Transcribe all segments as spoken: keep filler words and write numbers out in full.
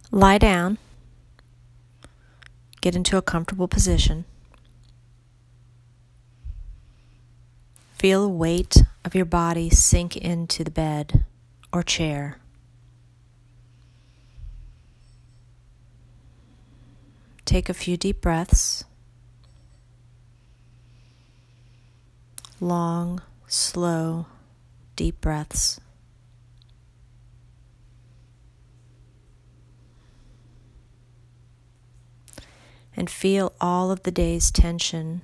Lie down. Get into a comfortable position. Feel the weight of your body sink into the bed or chair. Take a few deep breaths. Long, slow, deep breaths. And feel all of the day's tension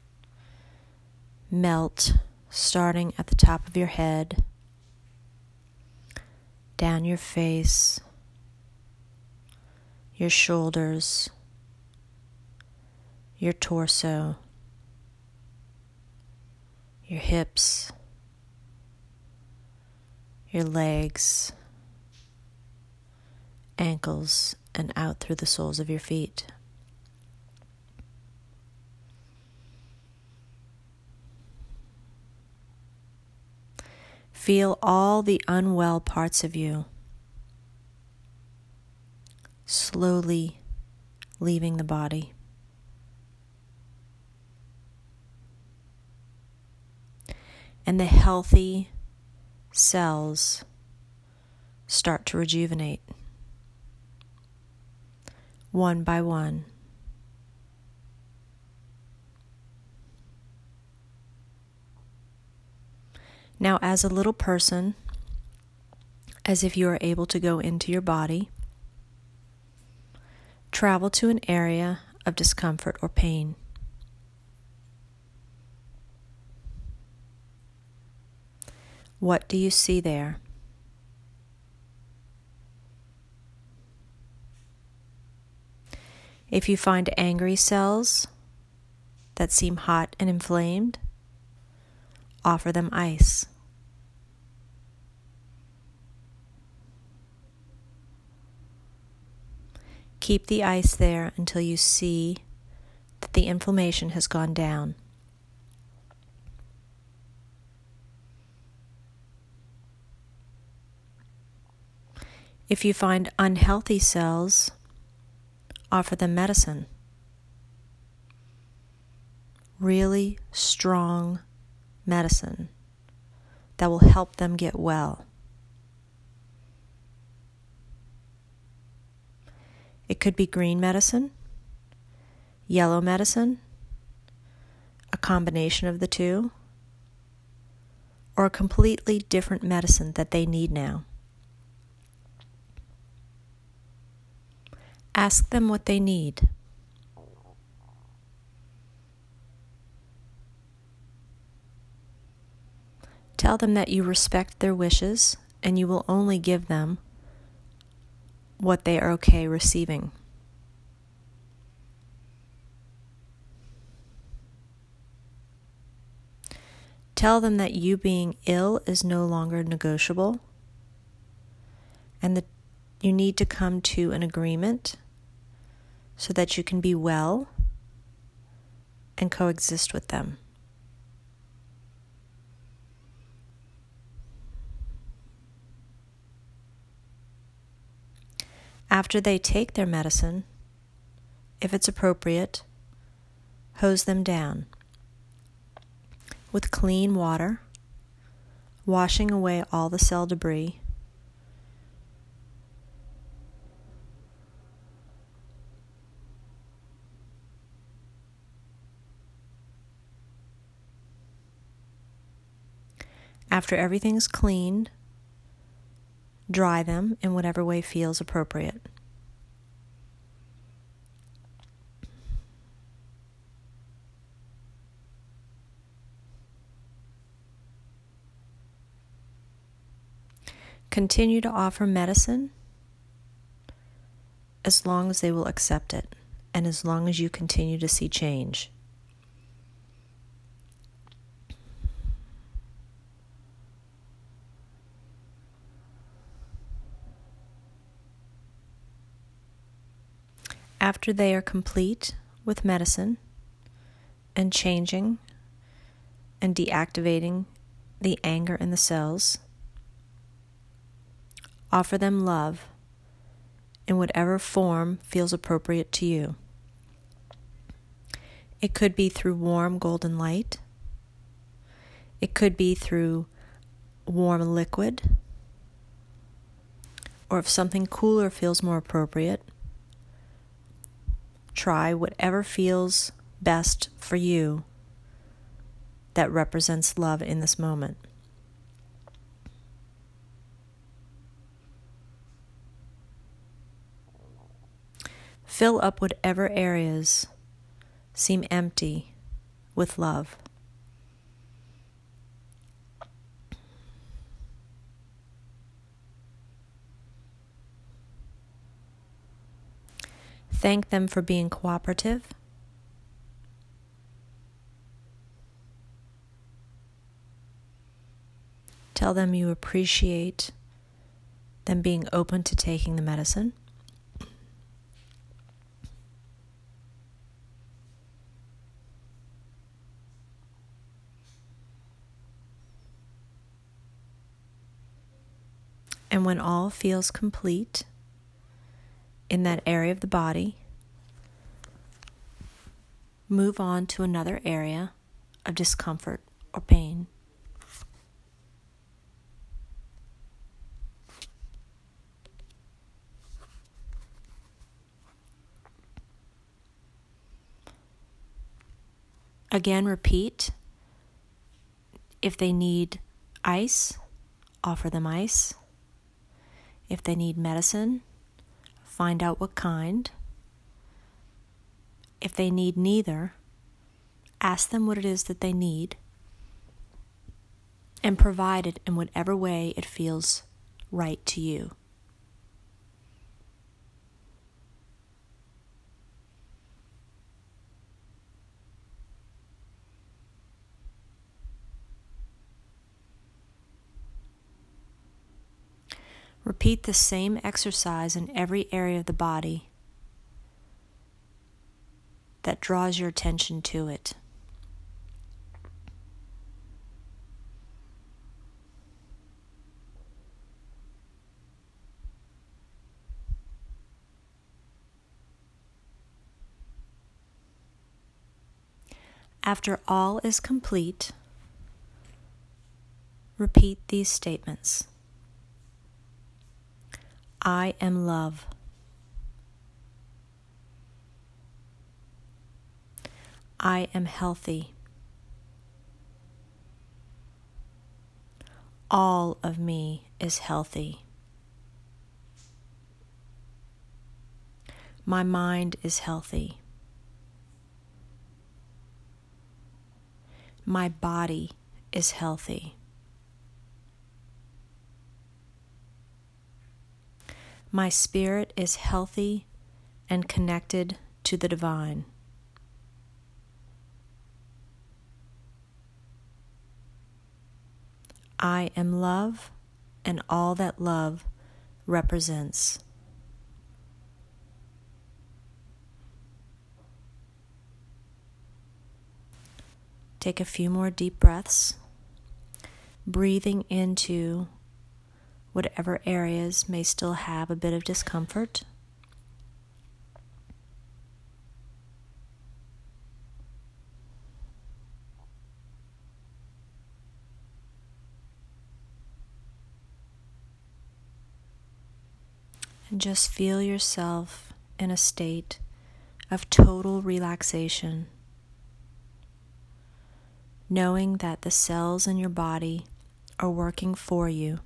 melt, starting at the top of your head, down your face, your shoulders, your torso, your hips, your legs, ankles, and out through the soles of your feet. Feel all the unwell parts of you slowly leaving the body. And the healthy cells start to rejuvenate one by one. Now, as a little person, as if you are able to go into your body, travel to an area of discomfort or pain. What do you see there? If you find angry cells that seem hot and inflamed, offer them ice. Keep the ice there until you see that the inflammation has gone down. If you find unhealthy cells, offer them medicine. Really strong medicine that will help them get well. It could be green medicine, yellow medicine, a combination of the two, or a completely different medicine that they need now. Ask them what they need. Tell them that you respect their wishes and you will only give them what they are okay receiving. Tell them that you being ill is no longer negotiable and that you need to come to an agreement so that you can be well and coexist with them. After they take their medicine, if it's appropriate, hose them down with clean water, washing away all the cell debris. After everything's cleaned, dry them in whatever way feels appropriate. Continue to offer medicine as long as they will accept it and as long as you continue to see change. After they are complete with medicine and changing and deactivating the anger in the cells, offer them love in whatever form feels appropriate to you. It could be through warm golden light. It could be through warm liquid. Or if something cooler feels more appropriate, try whatever feels best for you that represents love in this moment. Fill up whatever areas seem empty with love. Thank them for being cooperative. Tell them you appreciate them being open to taking the medicine. And when all feels complete in that area of the body, move on to another area of discomfort or pain. Again, repeat. If they need ice, offer them ice. If they need medicine, find out what kind. If they need neither, ask them what it is that they need and provide it in whatever way it feels right to you. Repeat the same exercise in every area of the body that draws your attention to it. After all is complete, repeat these statements. I am love. I am healthy. All of me is healthy. My mind is healthy. My body is healthy. My spirit is healthy and connected to the divine. I am love and all that love represents. Take a few more deep breaths, breathing into whatever areas may still have a bit of discomfort. And just feel yourself in a state of total relaxation, knowing that the cells in your body are working for you,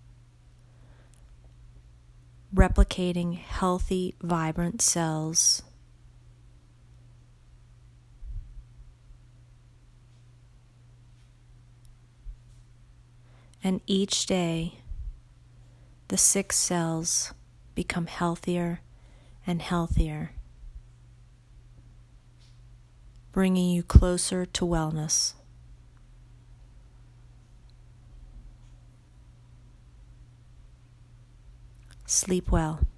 replicating healthy, vibrant cells. And each day, the sick cells become healthier and healthier, bringing you closer to wellness. Sleep well.